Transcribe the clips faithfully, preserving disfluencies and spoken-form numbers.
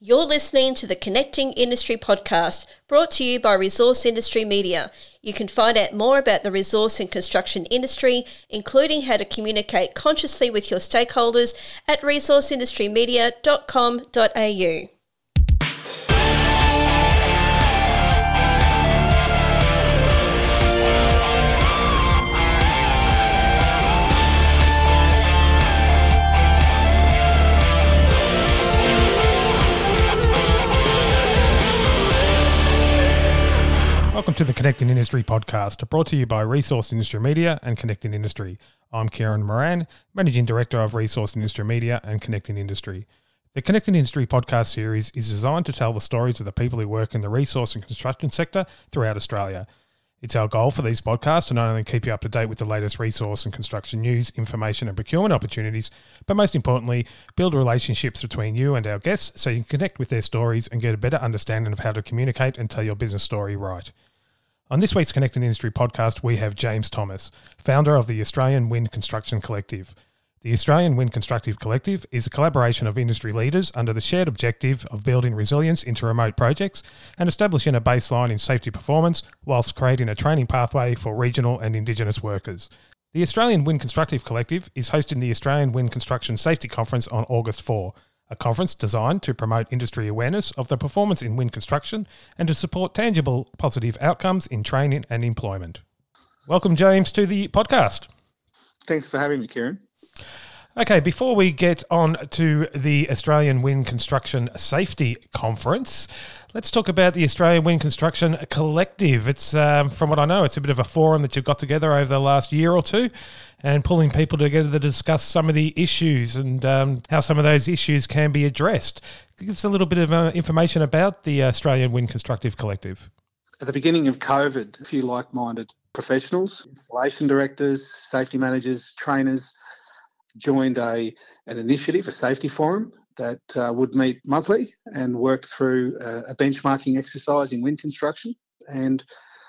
You're listening to the Connecting Industry podcast, brought to you by Resource Industry Media. You can find out more about the resource and construction industry, including how to communicate consciously with your stakeholders, at resource industry media dot com dot a u. Welcome to the Connecting Industry podcast, brought to you by Resource Industry Media and Connecting Industry. I'm Kieran Moran, Managing Director of Resource Industry Media and Connecting Industry. The Connecting Industry podcast series is designed to tell the stories of the people who work in the resource and construction sector throughout Australia. It's our goal for these podcasts to not only keep you up to date with the latest resource and construction news, information and procurement opportunities, but most importantly, build relationships between you and our guests so you can connect with their stories and get a better understanding of how to communicate and tell your business story right. On this week's Connecting Industry podcast, we have James Thomas, founder of the Australian Wind Construction Collective. The Australian Wind Constructive Collective is a collaboration of industry leaders under the shared objective of building resilience into remote projects and establishing a baseline in safety performance whilst creating a training pathway for regional and Indigenous workers. The Australian Wind Constructive Collective is hosting the Australian Wind Construction Safety Conference on August fourth, a conference designed to promote industry awareness of the performance in wind construction and to support tangible positive outcomes in training and employment. Welcome, James, to the podcast. Thanks for having me, Kieran. Okay, before we get on to the Australian Wind Construction Safety Conference, let's talk about the Australian Wind Construction Collective. It's, um, from what I know, it's a bit of a forum that you've got together over the last year or two and pulling people together to discuss some of the issues and um, how some of those issues can be addressed. Give us a little bit of uh, information about the Australian Wind Constructive Collective. At the beginning of COVID, a few like-minded professionals, installation directors, safety managers, trainers, joined a an initiative, a safety forum that uh, would meet monthly and work through a, a benchmarking exercise in wind construction and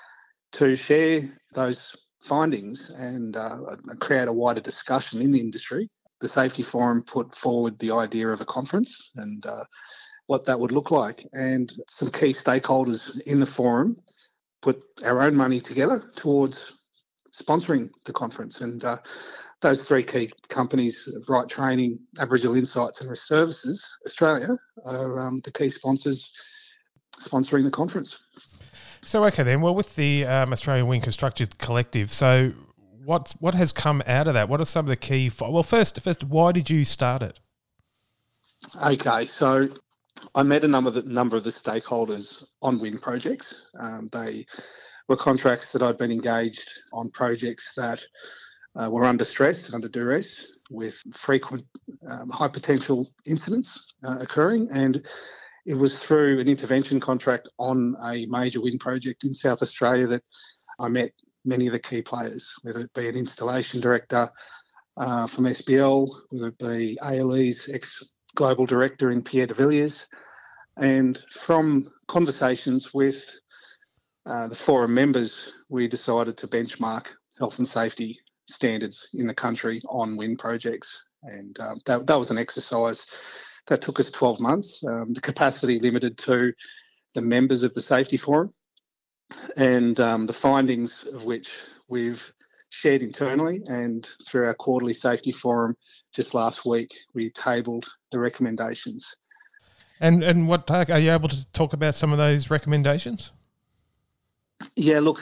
to share those findings and uh, create a wider discussion in the industry. The safety forum put forward the idea of a conference and uh, what that would look like, and some key stakeholders in the forum put our own money together towards sponsoring the conference. And uh, those three key companies, Right Training, Aboriginal Insights and Risk Services Australia, are um, the key sponsors sponsoring the conference. So, okay then, well, with the um, Australian Wind Construction Collective, so what what has come out of that? What are some of the key... Well, first, first, why did you start it? Okay, so I met a number of the, number of the stakeholders on wind projects. Um, they were contracts that I'd been engaged on, projects that Uh, were under stress, under duress, with frequent um, high potential incidents uh, occurring. And it was through an intervention contract on a major wind project in South Australia that I met many of the key players, whether it be an installation director uh, from S B L, whether it be A L E's ex-global director in Pierre de Villiers. And from conversations with uh, the forum members, we decided to benchmark health and safety standards in the country on wind projects, and um, that, that was an exercise that took us twelve months. Um, the capacity limited to the members of the safety forum, and um, the findings of which we've shared internally, and through our quarterly safety forum just last week we tabled the recommendations. And and what are you able to talk about some of those recommendations? Yeah, look,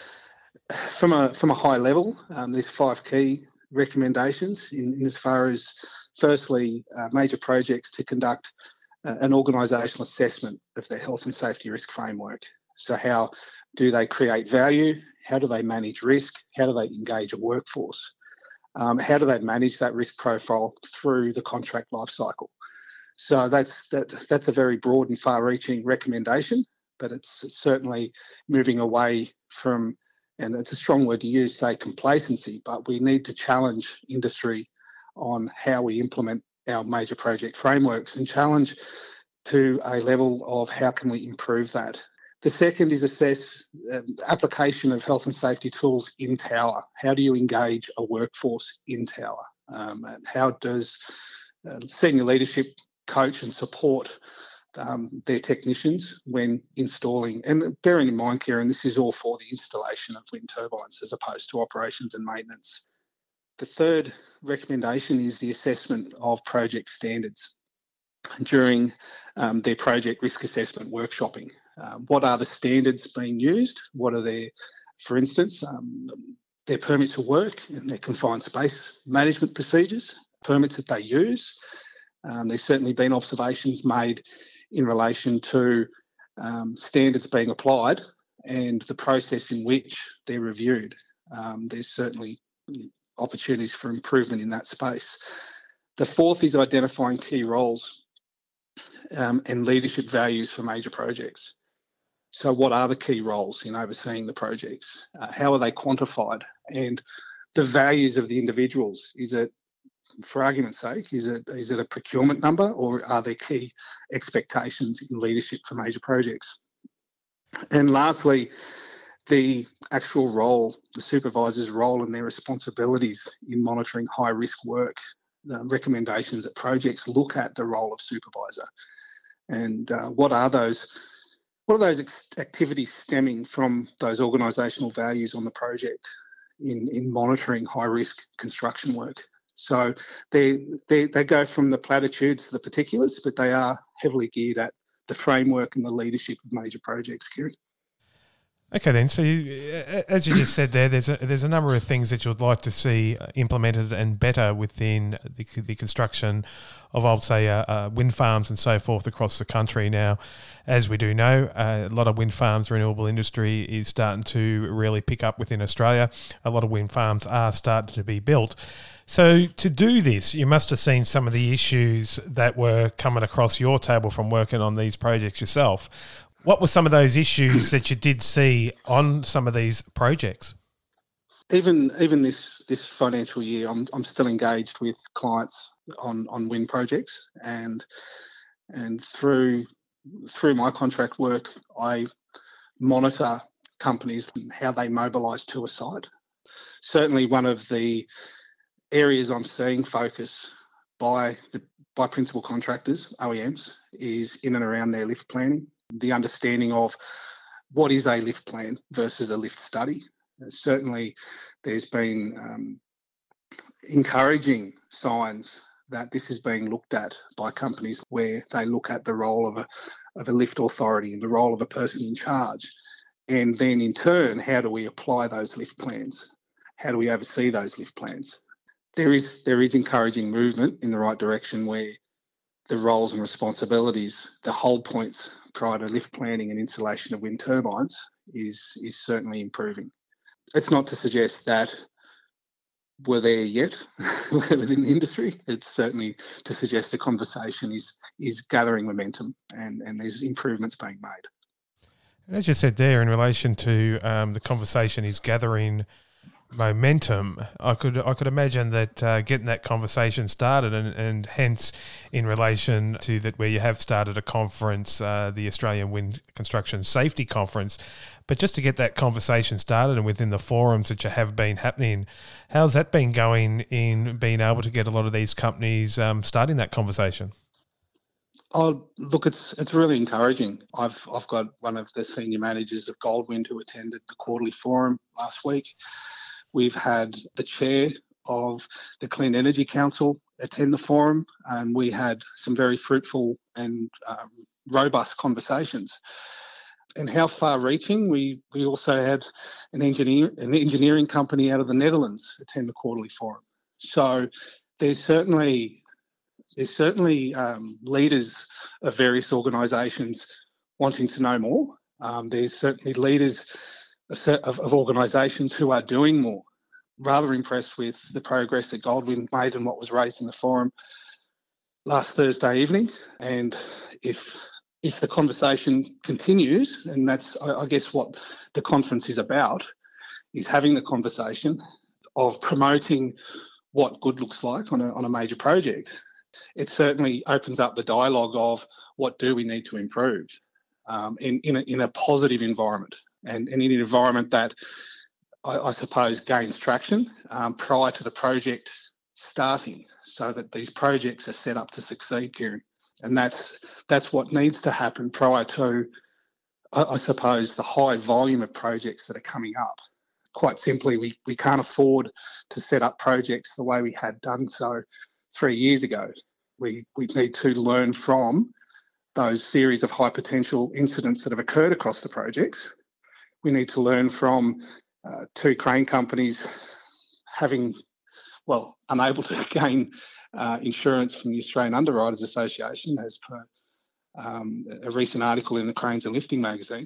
From a from a high level, um, there's five key recommendations in, in as far as, firstly, uh, major projects to conduct uh, an organisational assessment of their health and safety risk framework. So how do they create value? How do they manage risk? How do they engage a workforce? Um, how do they manage that risk profile through the contract life cycle? So that's that, that's a very broad and far-reaching recommendation, but it's certainly moving away from, and it's a strong word to use, say complacency, but we need to challenge industry on how we implement our major project frameworks and challenge to a level of how can we improve that. The second is assess uh, application of health and safety tools in tower. How do you engage a workforce in tower? Um, and how does uh, senior leadership coach and support um, their technicians when installing. And bearing in mind, Kieran, this is all for the installation of wind turbines as opposed to operations and maintenance. The third recommendation is the assessment of project standards during um, their project risk assessment workshopping. Um, what are the standards being used? What are their, for instance, um, their permit to work and their confined space management procedures, permits that they use. Um, there's certainly been observations made in relation to um, standards being applied and the process in which they're reviewed. Um, there's certainly opportunities for improvement in that space. The fourth is identifying key roles um, and leadership values for major projects. So what are the key roles in overseeing the projects? Uh, how are they quantified? And the values of the individuals, is it, for argument's sake, is it is it a procurement number, or are there key expectations in leadership for major projects? And lastly, the actual role, the supervisor's role and their responsibilities in monitoring high risk work. The recommendations that projects look at the role of supervisor, and uh, what are those what are those ex- activities stemming from those organisational values on the project in, in monitoring high risk construction work. So they, they they go from the platitudes to the particulars, but they are heavily geared at the framework and the leadership of major projects, Kieran. Okay, then. So, you, as you just said there, there's a, there's a number of things that you'd like to see implemented and better within the, the construction of, I'll say, uh, uh, wind farms and so forth across the country. Now, as we do know, uh, a lot of wind farms, renewable industry is starting to really pick up within Australia. A lot of wind farms are starting to be built. So to do this, you must have seen some of the issues that were coming across your table from working on these projects yourself. What were some of those issues that you did see on some of these projects? Even even this this financial year, I'm I'm still engaged with clients on, on wind projects, and and through through my contract work, I monitor companies and how they mobilise to a site. Certainly, one of the areas I'm seeing focus by the by principal contractors, O E Ms, is in and around their lift planning. The understanding of what is a lift plan versus a lift study. Uh, certainly, there's been um, encouraging signs that this is being looked at by companies where they look at the role of a, of a lift authority and the role of a person in charge. And then in turn, how do we apply those lift plans? How do we oversee those lift plans? There is, there is encouraging movement in the right direction where the roles and responsibilities, the hold points prior to lift planning and installation of wind turbines is is certainly improving. It's not to suggest that we're there yet within the industry. It's certainly to suggest the conversation is is gathering momentum and, and there's improvements being made. As you said there, in relation to um, the conversation is gathering momentum, I could I could imagine that uh, getting that conversation started, and, and hence in relation to that, where you have started a conference, uh, the Australian Wind Construction Safety Conference, but just to get that conversation started and within the forums that you have been happening, how's that been going in being able to get a lot of these companies um, starting that conversation? Oh, look, it's it's really encouraging. I've I've got one of the senior managers of Goldwind who attended the quarterly forum last week. We've had the chair of the Clean Energy Council attend the forum, and we had some very fruitful and um, robust conversations. And how far-reaching? We we also had an engineer an engineering company out of the Netherlands attend the quarterly forum. So there's certainly there's certainly um, leaders of various organisations wanting to know more. Um, there's certainly leaders of, of organisations who are doing more. Rather impressed with the progress that Goldwind made and what was raised in the forum last Thursday evening. And if if the conversation continues, and that's, I, I guess, what the conference is about, is having the conversation of promoting what good looks like on a, on a major project. It certainly opens up the dialogue of what do we need to improve um, in, in, a, in a positive environment, and, and in an environment that I, I suppose gains traction um, prior to the project starting, so that these projects are set up to succeed, Kieran. And that's that's what needs to happen prior to, I, I suppose, the high volume of projects that are coming up. Quite simply, we, we can't afford to set up projects the way we had done so three years ago. We, we need to learn from those series of high potential incidents that have occurred across the projects. We need to learn from uh, two crane companies having, well, unable to gain uh, insurance from the Australian Underwriters Association, as per um, a recent article in the Cranes and Lifting magazine.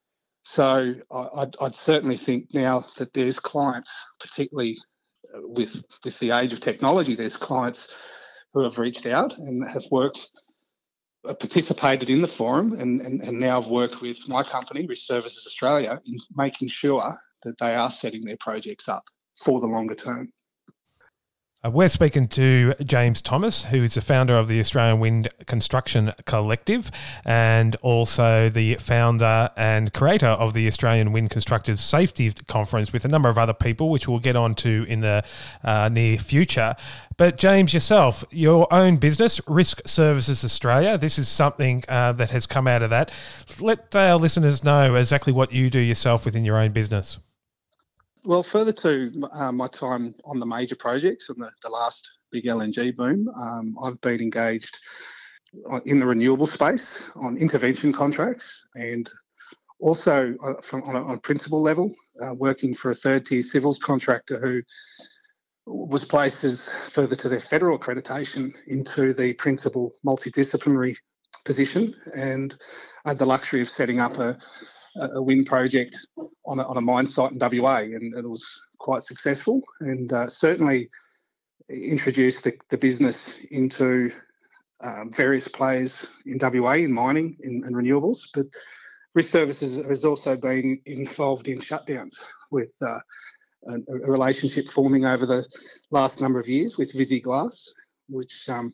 So I'd, I'd certainly think now that there's clients, particularly with, with the age of technology, there's clients who have reached out and have worked, uh, participated in the forum and, and, and now have worked with my company, Risk Services Australia, in making sure that they are setting their projects up for the longer term. Uh, we're speaking to James Thomas, who is the founder of the Australian Wind Construction Collective and also the founder and creator of the Australian Wind Constructive Safety Conference, with a number of other people, which we'll get on to in the uh, near future. But James, yourself, your own business, Risk Services Australia, this is something uh, that has come out of that. Let our listeners know exactly what you do yourself within your own business. Well, further to uh, my time on the major projects and the, the last big L N G boom, um, I've been engaged in the renewable space on intervention contracts and also uh, from, on, a, on a principal level, uh, working for a third-tier civils contractor who was placed as further to their federal accreditation into the principal multidisciplinary position, and I had the luxury of setting up a a wind project on a, on a mine site in W A, and it was quite successful, and uh, certainly introduced the, the business into um, various players in W A in mining in, and renewables. But Risk Services has also been involved in shutdowns with uh, a, a relationship forming over the last number of years with Visy Glass, which um,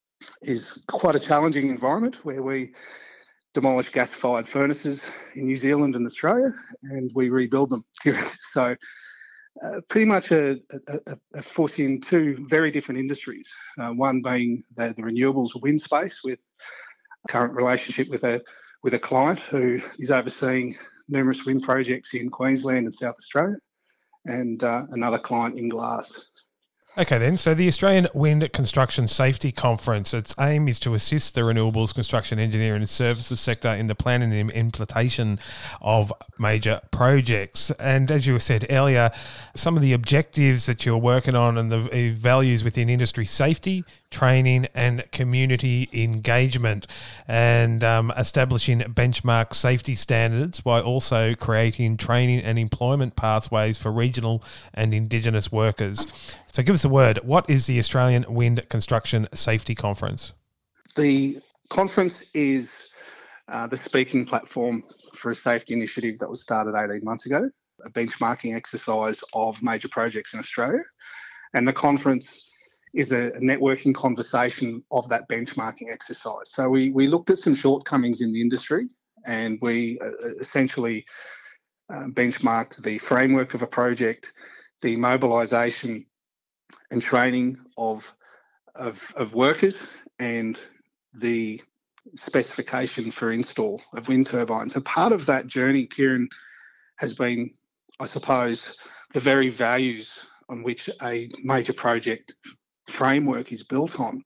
is quite a challenging environment where we demolish gas-fired furnaces in New Zealand and Australia, and we rebuild them. So uh, pretty much a, a, a foot in two very different industries, uh, one being the, the renewables wind space, with a current relationship with a with a client who is overseeing numerous wind projects in Queensland and South Australia, and uh, another client in glass. Okay then, so the Australian Wind Construction Safety Conference, its aim is to assist the renewables, construction, engineering and services sector in the planning and implementation of major projects. And as you said earlier, some of the objectives that you're working on and the values within industry: safety, training and community engagement, and um, establishing benchmark safety standards while also creating training and employment pathways for regional and Indigenous workers. So give us a word. What is the Australian Wind Construction Safety Conference? The conference is uh, the speaking platform for a safety initiative that was started eighteen months ago, a benchmarking exercise of major projects in Australia. And the conference is a, a networking conversation of that benchmarking exercise. So we, we looked at some shortcomings in the industry, and we uh, essentially uh, benchmarked the framework of a project, the mobilisation and training of, of of workers, and the specification for install of wind turbines. And part of that journey, Kieran, has been, I suppose, the very values on which a major project framework is built on.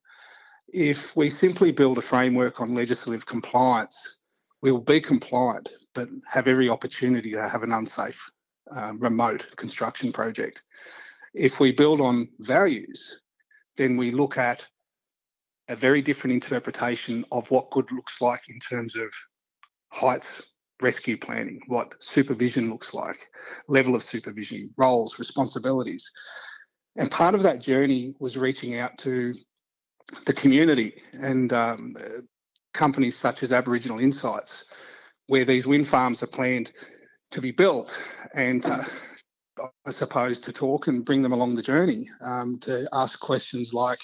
If we simply build a framework on legislative compliance, we will be compliant, but have every opportunity to have an unsafe um, remote construction project. If we build on values, then we look at a very different interpretation of what good looks like in terms of heights, rescue planning, what supervision looks like, level of supervision, roles, responsibilities. And part of that journey was reaching out to the community and um, companies such as Aboriginal Insights, where these wind farms are planned to be built, and uh, I suppose to talk and bring them along the journey, um, to ask questions like,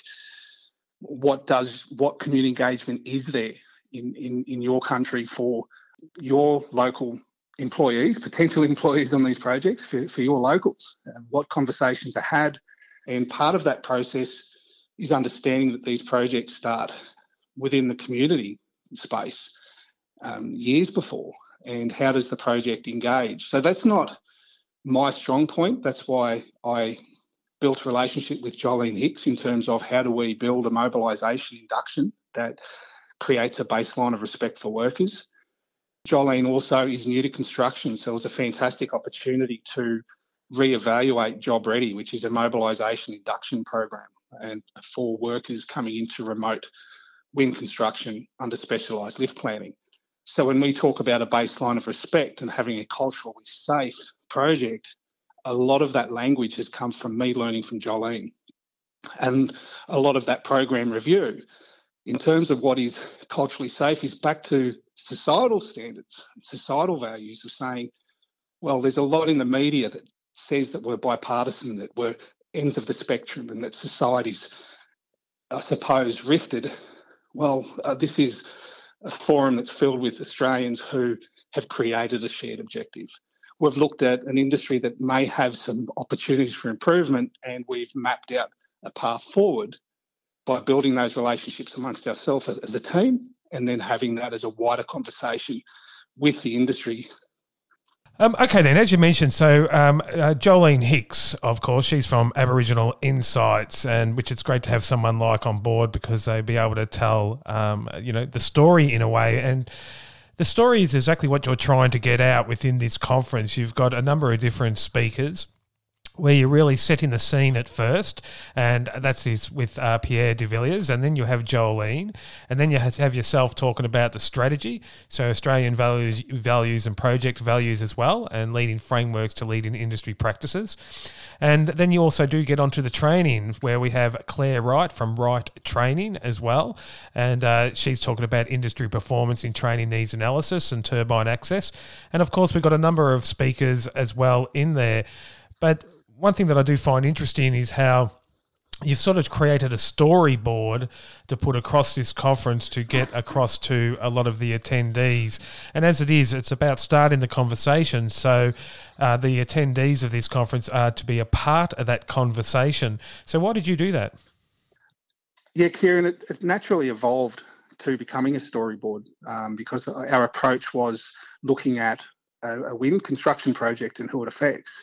what does what community engagement is there in, in, in your country for your local employees, potential employees on these projects, for, for your locals? Uh, what conversations are had? And part of that process is understanding that these projects start within the community space um, years before, and how does the project engage? So that's not my strong point. That's why I built a relationship with Jolene Hicks in terms of how do we build a mobilisation induction that creates a baseline of respect for workers. Jolene also is new to construction, so it was a fantastic opportunity to reevaluate Job Ready, which is a mobilisation induction program and for workers coming into remote wind construction under specialised lift planning. So when we talk about a baseline of respect and having a culturally safe project, a lot of that language has come from me learning from Jolene. And a lot of that program review, in terms of what is culturally safe, is back to societal standards, societal values of saying, well, there's a lot in the media that says that we're bipartisan, that we're ends of the spectrum and that society's, I suppose, rifted. Well, uh, this is a forum that's filled with Australians who have created a shared objective. We've looked at an industry that may have some opportunities for improvement, and we've mapped out a path forward by building those relationships amongst ourselves as a team, and then having that as a wider conversation with the industry. Um, okay, then, as you mentioned, so um, uh, Jolene Hicks, of course, she's from Aboriginal Insights, and which it's great to have someone like on board because they'd be able to tell, um, you know, the story in a way. And the story is exactly what you're trying to get out within this conference. You've got a number of different speakers where you're really setting the scene at first, and that's is with uh, Pierre de Villiers, and then you have Jolene, and then you have, to have yourself talking about the strategy, so Australian values, values and project values as well, and leading frameworks to leading industry practices. And then you also do get onto the training, where we have Claire Wright from Wright Training as well, and uh, she's talking about industry performance in training needs analysis and turbine access. And of course, we've got a number of speakers as well in there. But one thing that I do find interesting is how you've sort of created a storyboard to put across this conference to get across to a lot of the attendees. And as it is, it's about starting the conversation. So uh, the attendees of this conference are to be a part of that conversation. So why did you do that? Yeah, Kieran, it, it naturally evolved to becoming a storyboard um, because our approach was looking at a, a wind construction project and who it affects.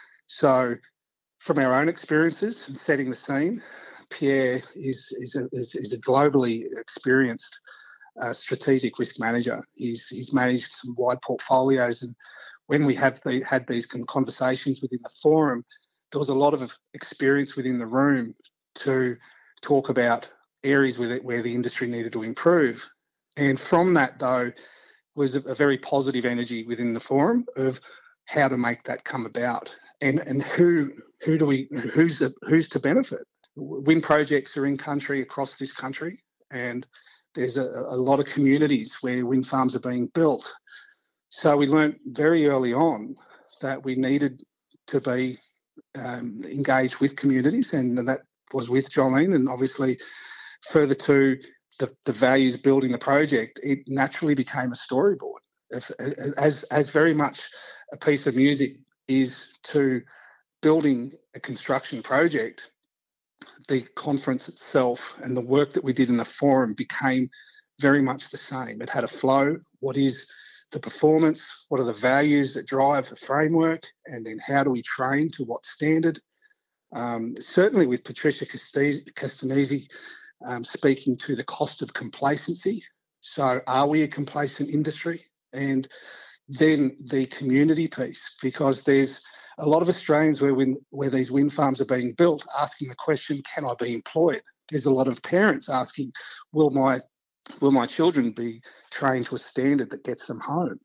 So from our own experiences and setting the scene, Pierre is, is, a, is, is a globally experienced uh, strategic risk manager. He's, he's managed some wide portfolios, and when we have the, had these conversations within the forum, there was a lot of experience within the room to talk about areas with it where the industry needed to improve. And from that, though, was a, a very positive energy within the forum of how to make that come about. And and who who do we who's the, who's to benefit? Wind projects are in country across this country, and there's a, a lot of communities where wind farms are being built. So we learnt very early on that we needed to be um, engaged with communities, and that was with Jolene. And obviously, further to the, the values building the project, it naturally became a storyboard, if, as as very much a piece of music is to building a construction project. The conference itself and the work that we did in the forum became very much the same. It had a flow. What is the performance? What are the values that drive the framework? And then how do we train to what standard? Um, certainly with Patricia Castanese um, speaking to the cost of complacency. So are we a complacent industry? And then the community piece, because there's a lot of Australians where wind, where these wind farms are being built asking the question, can I be employed? There's a lot of parents asking, will my will my children be trained to a standard that gets them home?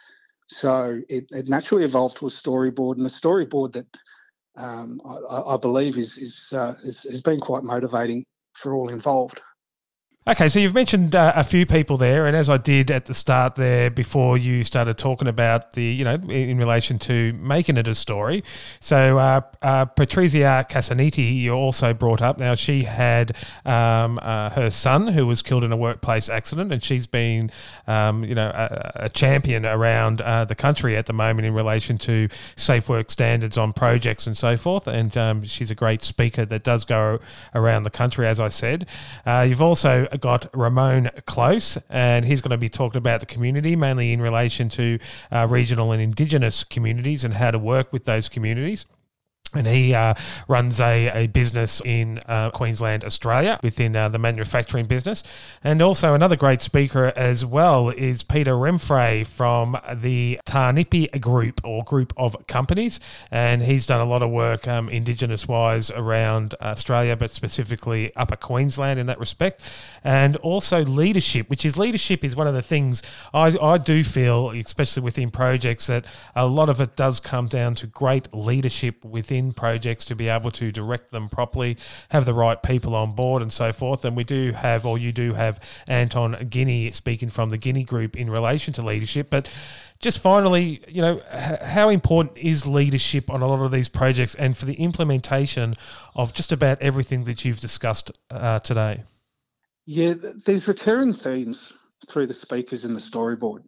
So it, it naturally evolved to a storyboard, and a storyboard that um, I, I believe is is, uh, is has been quite motivating for all involved. Okay, so you've mentioned uh, a few people there, and as I did at the start there before you started talking about the, you know, in, in relation to making it a story. So uh, uh, Patricia Casaniti, you also brought up. Now, she had um, uh, her son who was killed in a workplace accident, and she's been, um, you know, a, a champion around uh, the country at the moment in relation to safe work standards on projects and so forth. And um, she's a great speaker that does go around the country, as I said. Uh, you've also got Ramon Close, and he's going to be talking about the community, mainly in relation to uh, regional and Indigenous communities and how to work with those communities. And he uh, runs a, a business in uh, Queensland, Australia, within uh, the manufacturing business. And also another great speaker as well is Peter Remfray from the Tarnipi Group, or group of companies. And he's done a lot of work um, Indigenous-wise around Australia, but specifically Upper Queensland in that respect. And also leadership, which is leadership is one of the things I, I do feel, especially within projects, that a lot of it does come down to great leadership within projects to be able to direct them properly, have the right people on board and so forth. And we do have, or you do have, Anton Guinea speaking from the Guinea Group in relation to leadership. But just finally, you know, h- how important is leadership on a lot of these projects and for the implementation of just about everything that you've discussed uh, today? Yeah, there's recurring themes through the speakers in the storyboard.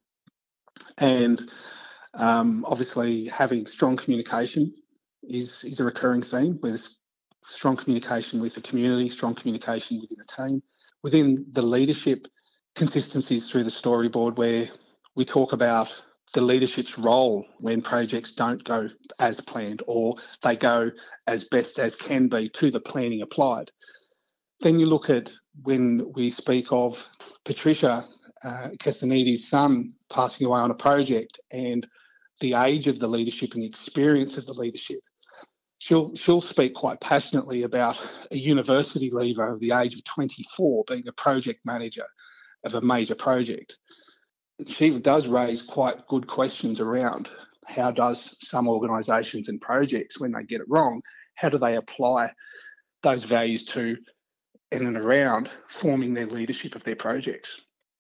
And um, obviously having strong communication is is a recurring theme, with strong communication with the community, strong communication within a team. Within the leadership, consistencies through the storyboard, where we talk about the leadership's role when projects don't go as planned or they go as best as can be to the planning applied. Then you look at when we speak of Patricia uh, Cassanides' son passing away on a project and the age of the leadership and the experience of the leadership. She'll she'll speak quite passionately about a university leaver of the age of twenty-four being a project manager of a major project. She does raise quite good questions around how does some organisations and projects, when they get it wrong, how do they apply those values to in and around forming their leadership of their projects.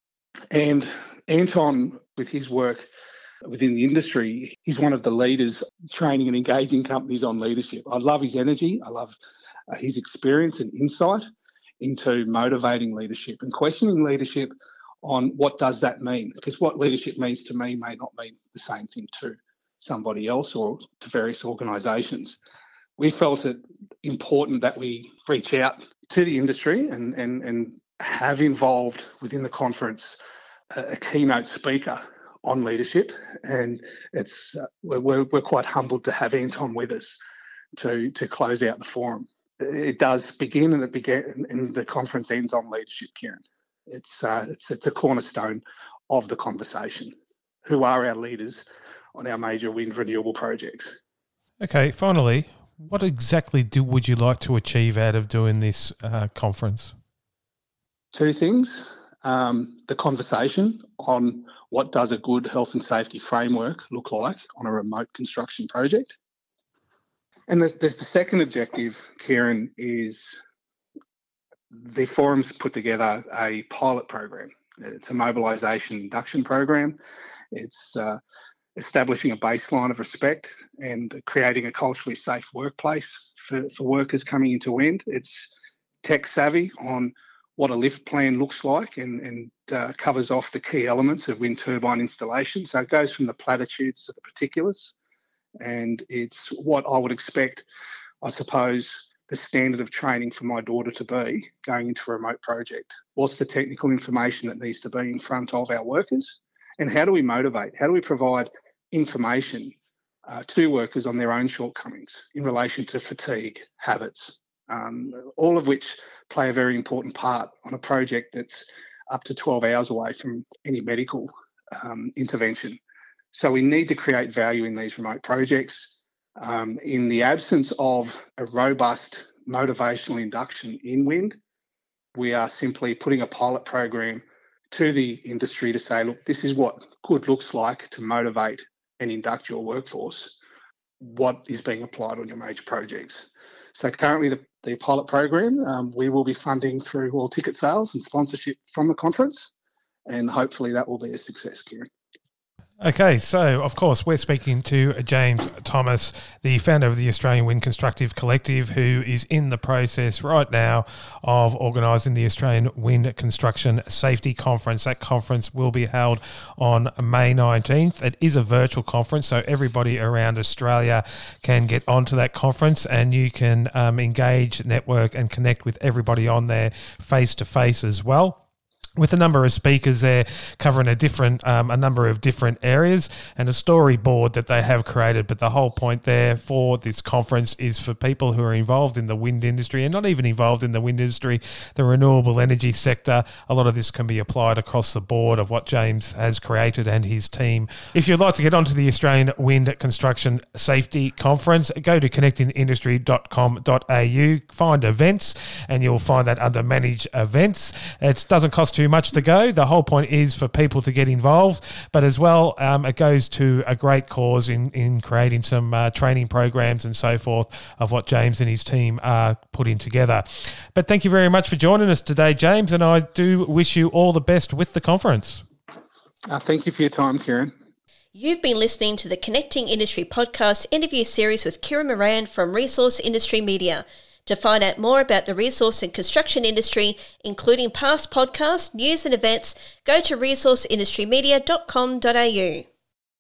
And Anton, with his work within the industry, he's one of the leaders training and engaging companies on leadership. I love his energy. I love uh, his experience and insight into motivating leadership and questioning leadership on what does that mean, because what leadership means to me may not mean the same thing to somebody else or to various organisations. We felt it important that we reach out to the industry and, and, and have involved within the conference a, a keynote speaker on leadership, and it's uh, we're, we're quite humbled to have Anton with us to to close out the forum. It does begin and it began and the conference ends on leadership, Kieran. It's uh, it's it's a cornerstone of the conversation. Who are our leaders on our major wind renewable projects? Okay, finally, what exactly do would you like to achieve out of doing this uh, conference? Two things. Um, the conversation on what does a good health and safety framework look like on a remote construction project. And the, the, the second objective, Kieran, is the forum's put together a pilot program. It's a mobilisation induction program. It's uh, establishing a baseline of respect and creating a culturally safe workplace for, for workers coming into wind. It's tech savvy on what a lift plan looks like and, and uh, covers off the key elements of wind turbine installation. So it goes from the platitudes to the particulars, and it's what I would expect, I suppose, the standard of training for my daughter to be going into a remote project. What's the technical information that needs to be in front of our workers, and how do we motivate? How do we provide information uh, to workers on their own shortcomings in relation to fatigue, habits, um, all of which play a very important part on a project that's up to twelve hours away from any medical um, intervention. So we need to create value in these remote projects. Um, in the absence of a robust motivational induction in wind, we are simply putting a pilot program to the industry to say, look, this is what good looks like to motivate and induct your workforce. What is being applied on your major projects? So currently the, the pilot program, um, we will be funding through all ticket sales and sponsorship from the conference, and hopefully that will be a success, Kieran. Okay, so of course we're speaking to James Thomas, the founder of the Australian Wind Constructive Collective, who is in the process right now of organising the Australian Wind Construction Safety Conference. That conference will be held on May nineteenth. It is a virtual conference, so everybody around Australia can get onto that conference, and you can um, engage, network and connect with everybody on there face-to-face as well, with a number of speakers there covering a different, um, a number of different areas, and a storyboard that they have created. But the whole point there for this conference is for people who are involved in the wind industry, and not even involved in the wind industry, the renewable energy sector. A lot of this can be applied across the board of what James has created and his team. If you'd like to get onto the Australian Wind Construction Safety Conference, go to connecting industry dot com dot a u, find events, and you'll find that under manage events. It doesn't cost too much to go. The whole point is for people to get involved, but as well, um, it goes to a great cause in, in creating some uh, training programs and so forth of what James and his team are putting together. But thank you very much for joining us today, James, and I do wish you all the best with the conference. Uh, thank you for your time, Kieran. You've been listening to the Connecting Industry podcast interview series with Kieran Moran from Resource Industry Media. To find out more about the resource and construction industry, including past podcasts, news and events, go to resource industry media dot com dot a u.